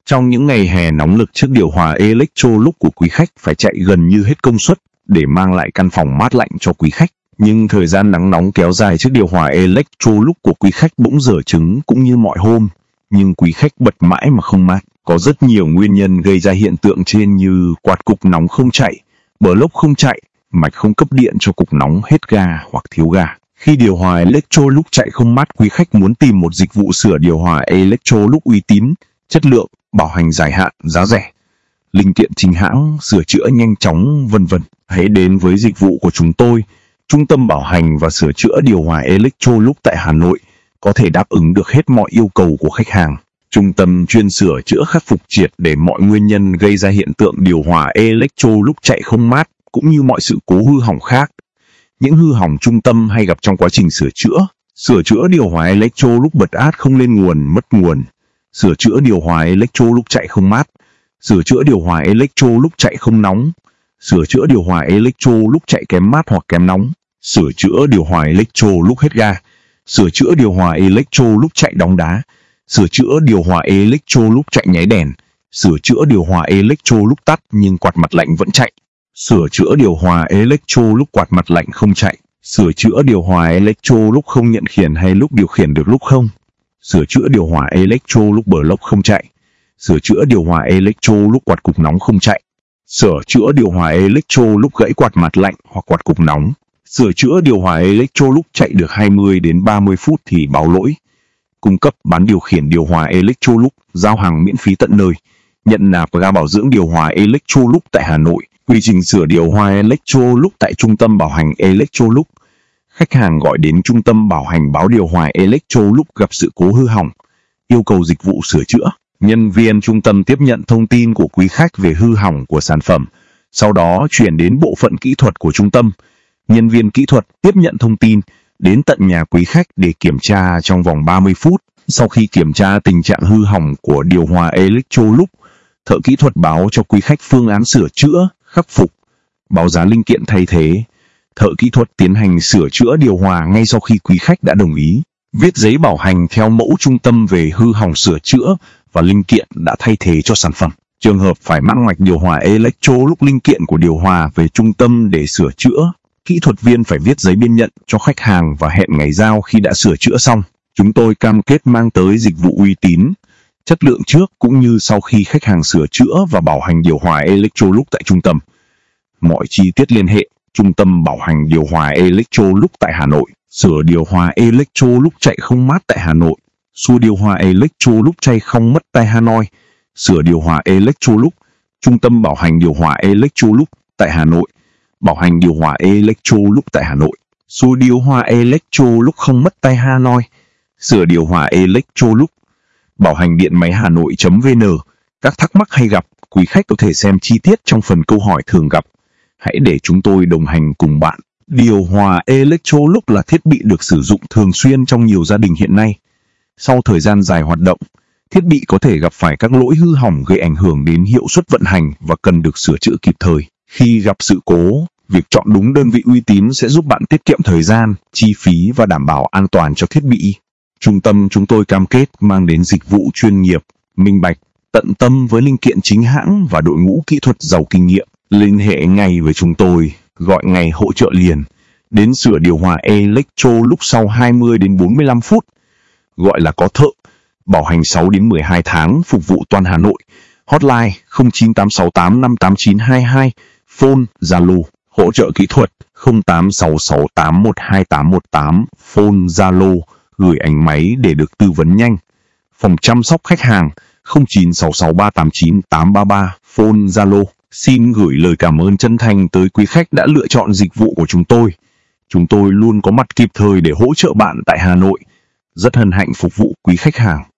Trong những ngày hè nóng nực, chiếc điều hòa Electrolux của quý khách phải chạy gần như hết công suất để mang lại căn phòng mát lạnh cho quý khách. Nhưng thời gian nắng nóng kéo dài, chiếc điều hòa Electrolux của quý khách bỗng dở trứng cũng như mọi hôm. Nhưng quý khách bật mãi mà không mát. Có rất nhiều nguyên nhân gây ra hiện tượng trên như quạt cục nóng không chạy, block không chạy, mạch không cấp điện cho cục nóng hết ga hoặc thiếu ga. Khi điều hòa Electrolux chạy không mát, quý khách muốn tìm một dịch vụ sửa điều hòa Electrolux uy tín, chất lượng, bảo hành dài hạn, giá rẻ, linh kiện chính hãng, sửa chữa nhanh chóng, vân vân. Hãy đến với dịch vụ của chúng tôi. Trung tâm bảo hành và sửa chữa điều hòa Electrolux tại Hà Nội có thể đáp ứng được hết mọi yêu cầu của khách hàng. Trung tâm chuyên sửa chữa khắc phục triệt để mọi nguyên nhân gây ra hiện tượng điều hòa Electrolux chạy không mát, cũng như mọi sự cố hư hỏng khác. Những hư hỏng trung tâm hay gặp trong quá trình sửa chữa điều hòa Electrolux bật át không lên nguồn, mất nguồn, sửa chữa điều hòa Electrolux chạy không mát, sửa chữa điều hòa Electrolux chạy không nóng, sửa chữa điều hòa Electrolux chạy kém mát hoặc kém nóng, sửa chữa điều hòa Electrolux hết ga, sửa chữa điều hòa Electrolux chạy đóng đá, sửa chữa điều hòa Electrolux chạy nháy đèn, sửa chữa điều hòa Electrolux tắt nhưng quạt mặt lạnh vẫn chạy, sửa chữa điều hòa Electrolux quạt mặt lạnh không chạy, sửa chữa điều hòa Electrolux không nhận khiển hay lúc điều khiển được lúc không, sửa chữa điều hòa Electrolux block không chạy, sửa chữa điều hòa Electrolux quạt cục nóng không chạy, sửa chữa điều hòa Electrolux gãy quạt mặt lạnh hoặc quạt cục nóng, sửa chữa điều hòa Electrolux chạy được 20 đến 30 phút thì báo lỗi. Cung cấp bán điều khiển điều hòa Electrolux, giao hàng miễn phí tận nơi, nhận nạp ga bảo dưỡng điều hòa Electrolux tại Hà Nội. Quy trình sửa điều hòa Electrolux tại Trung tâm bảo hành Electrolux. Khách hàng gọi đến Trung tâm bảo hành báo điều hòa Electrolux gặp sự cố hư hỏng, yêu cầu dịch vụ sửa chữa. Nhân viên trung tâm tiếp nhận thông tin của quý khách về hư hỏng của sản phẩm, sau đó chuyển đến bộ phận kỹ thuật của trung tâm. Nhân viên kỹ thuật tiếp nhận thông tin, đến tận nhà quý khách để kiểm tra trong vòng 30 phút. Sau khi kiểm tra tình trạng hư hỏng của điều hòa Electrolux, thợ kỹ thuật báo cho quý khách phương án sửa chữa, khắc phục, báo giá linh kiện thay thế. Thợ kỹ thuật tiến hành sửa chữa điều hòa ngay sau khi quý khách đã đồng ý. Viết giấy bảo hành theo mẫu trung tâm về hư hỏng sửa chữa và linh kiện đã thay thế cho sản phẩm. Trường hợp phải mắc ngoạch điều hòa Electrolux linh kiện của điều hòa về trung tâm để sửa chữa, kỹ thuật viên phải viết giấy biên nhận cho khách hàng và hẹn ngày giao khi đã sửa chữa xong. Chúng tôi cam kết mang tới dịch vụ uy tín, chất lượng trước cũng như sau khi khách hàng sửa chữa và bảo hành điều hòa Electrolux tại trung tâm. Mọi chi tiết liên hệ Trung tâm bảo hành điều hòa Electrolux tại Hà Nội. Sửa điều hòa Electrolux chạy không mát tại Hà Nội. Xua điều hòa Electrolux chạy không mất tại Hà Nội. Sửa điều hòa Electrolux. Trung tâm bảo hành điều hòa Electrolux tại Hà Nội. Bảo hành điều hòa Electrolux tại Hà Nội. Xua điều hòa Electrolux không mất tại Hà Nội. Sửa điều hòa Electrolux. Bảo hành điện máy Hà Nội.vn. Các thắc mắc hay gặp, quý khách có thể xem chi tiết trong phần câu hỏi thường gặp. Hãy để chúng tôi đồng hành cùng bạn. Điều hòa Electrolux là thiết bị được sử dụng thường xuyên trong nhiều gia đình hiện nay. Sau thời gian dài hoạt động, thiết bị có thể gặp phải các lỗi hư hỏng gây ảnh hưởng đến hiệu suất vận hành và cần được sửa chữa kịp thời. Khi gặp sự cố, việc chọn đúng đơn vị uy tín sẽ giúp bạn tiết kiệm thời gian, chi phí và đảm bảo an toàn cho thiết bị. Trung tâm chúng tôi cam kết mang đến dịch vụ chuyên nghiệp, minh bạch, tận tâm với linh kiện chính hãng và đội ngũ kỹ thuật giàu kinh nghiệm. Liên hệ ngay với chúng tôi, gọi ngày hỗ trợ liền. Đến sửa điều hòa Electrolux sau 20 đến 45 phút. Gọi là có thợ. Bảo hành 6 đến 12 tháng, phục vụ toàn Hà Nội. Hotline 0986858922, phone Zalo. Hỗ trợ kỹ thuật 0866812818, phone Zalo. Gửi ảnh máy để được tư vấn nhanh. Phòng chăm sóc khách hàng 0966389833, phone Zalo. Xin gửi lời cảm ơn chân thành tới quý khách đã lựa chọn dịch vụ của chúng tôi. Chúng tôi luôn có mặt kịp thời để hỗ trợ bạn tại Hà Nội. Rất hân hạnh phục vụ quý khách hàng.